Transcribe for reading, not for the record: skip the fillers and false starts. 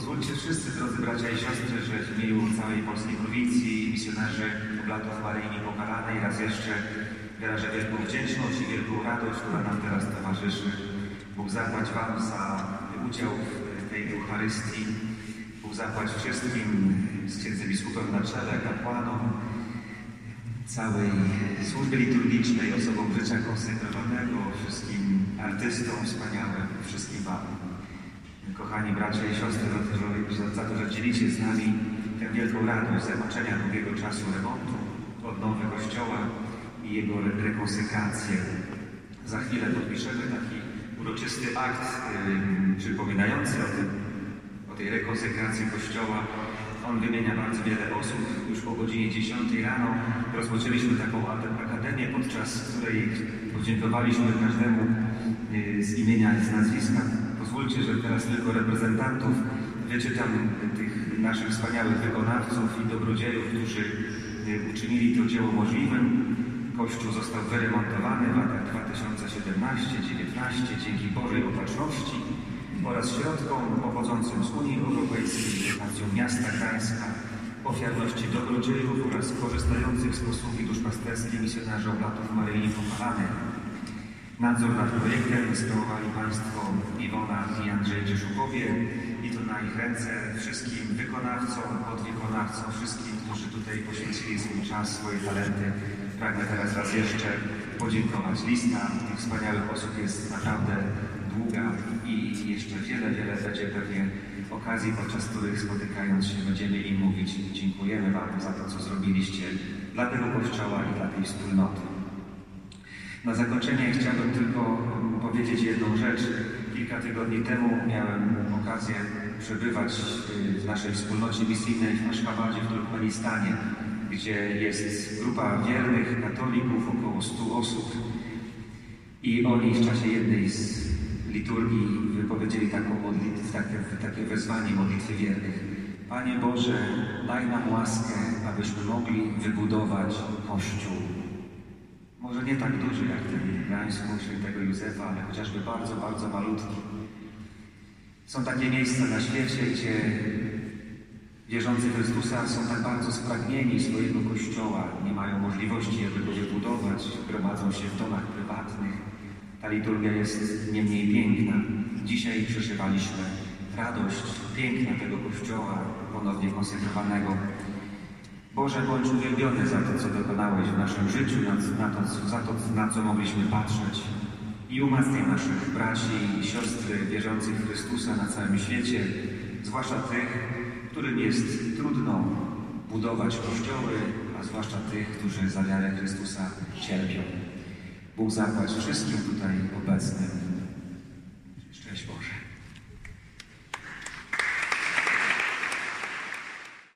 Pozwólcie wszyscy, drodzy bracia i siostry, że w imieniu całej polskiej prowincji, misjonarzy Oblatów Maryjni Pokalanej raz jeszcze wyrażę wielką wdzięczność i wielką radość, która nam teraz towarzyszy. Bóg zapłać Wam za udział w tej Eucharystii. Bóg zapłać wszystkim z księdzem biskupem na czele, kapłanom, całej służby liturgicznej, osobom życia konsekrowanego, wszystkim artystom wspaniałym, wszystkim Wam. Kochani bracia i siostry, za to, że dzielicie z nami tę wielką radość zakończenia długiego czasu remontu, odnowy Kościoła i jego rekonsekrację. Za chwilę podpiszemy taki uroczysty akt przypominający o tej rekonsekracji Kościoła. On wymienia bardzo wiele osób. Już o godzinie 10 rano rozpoczęliśmy taką akademię, podczas której podziękowaliśmy każdemu z imienia i z nazwiska. Pozwólcie, że teraz tylko reprezentantów wyczytam tych naszych wspaniałych wykonawców i dobrodziejów, którzy uczynili to dzieło możliwym. Kościół został wyremontowany w latach 2017-2019 dzięki Bożej opatrzności oraz środkom pochodzącym z Unii Europejskiej, dotacją miasta Gdańska, ofiarności dobrodziejów oraz korzystających z posługi duszpasterskiej misjonarzy Oblatów Maryjni Pokalanej. Nadzór nad projektem sprawowali Państwo Iwona i Andrzej Cieszukowie i to na ich ręce wszystkim wykonawcom, podwykonawcom, wszystkim, którzy tutaj poświęcili swój czas, swoje talenty. Pragnę teraz raz jeszcze podziękować. Lista tych wspaniałych osób jest naprawdę długa i jeszcze wiele będzie pewnie okazji, podczas których spotykając się będziemy im mówić: dziękujemy Wam za to, co zrobiliście dla tego Kościoła i dla tej wspólnoty. Na zakończenie chciałbym tylko powiedzieć jedną rzecz. Kilka tygodni temu miałem okazję przebywać w naszej wspólnocie misyjnej w Aszchabadzie w Turkmenistanie, gdzie jest grupa wiernych katolików, około 100 osób. I oni w czasie jednej z liturgii wypowiedzieli taką modlitwę, takie wezwanie modlitwy wiernych. Panie Boże, daj nam łaskę, abyśmy mogli wybudować Kościół. Może nie tak duży jak ten w Gdańsku świętego Józefa, ale chociażby bardzo malutki. Są takie miejsca na świecie, gdzie wierzący w Chrystusa są tak bardzo spragnieni swojego Kościoła, nie mają możliwości, aby go wybudować, gromadzą się w domach prywatnych. Ta liturgia jest nie mniej piękna. Dzisiaj przeżywaliśmy radość piękna tego Kościoła ponownie konsekrowanego. Boże, bądź uwielbiony za to, co dokonałeś w naszym życiu, za to, na co mogliśmy patrzeć. I umacniaj naszych braci i siostry wierzących w Chrystusa na całym świecie, zwłaszcza tych, którym jest trudno budować kościoły, a zwłaszcza tych, którzy za wiarę Chrystusa cierpią. Bóg zapłać wszystkim tutaj obecnym